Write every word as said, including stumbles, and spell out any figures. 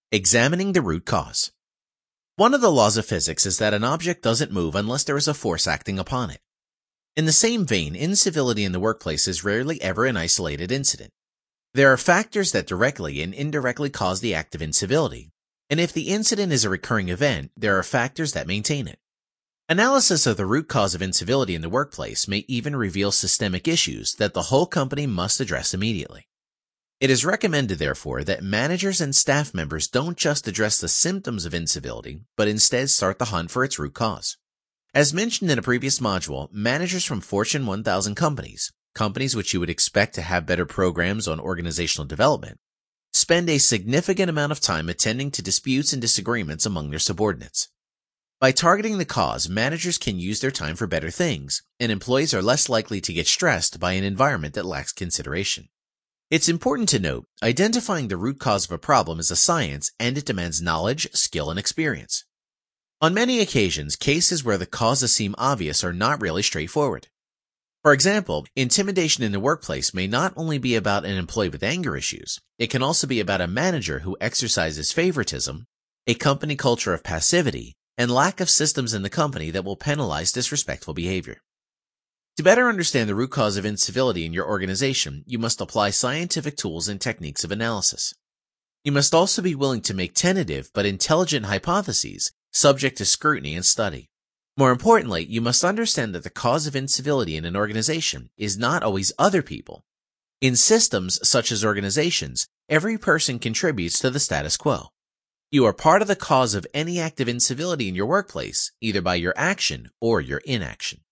Examining the root cause. One of the laws of physics is that an object doesn't move unless there is a force acting upon it. In the same vein, incivility in the workplace is rarely ever an isolated incident. There are factors that directly and indirectly cause the act of incivility, and if the incident is a recurring event, there are factors that maintain it. Analysis of the root cause of incivility in the workplace may even reveal systemic issues that the whole company must address immediately. It is recommended, therefore, that managers and staff members don't just address the symptoms of incivility, but instead start the hunt for its root cause. As mentioned in a previous module, managers from Fortune one thousand companies, companies which you would expect to have better programs on organizational development, spend a significant amount of time attending to disputes and disagreements among their subordinates. By targeting the cause, managers can use their time for better things, and employees are less likely to get stressed by an environment that lacks consideration. It's important to note, identifying the root cause of a problem is a science and it demands knowledge, skill, and experience. On many occasions, cases where the causes seem obvious are not really straightforward. For example, intimidation in the workplace may not only be about an employee with anger issues, it can also be about a manager who exercises favoritism, a company culture of passivity, and lack of systems in the company that will penalize disrespectful behavior. To better understand the root cause of incivility in your organization, you must apply scientific tools and techniques of analysis. You must also be willing to make tentative but intelligent hypotheses subject to scrutiny and study. More importantly, you must understand that the cause of incivility in an organization is not always other people. In systems such as organizations, every person contributes to the status quo. You are part of the cause of any act of incivility in your workplace, either by your action or your inaction.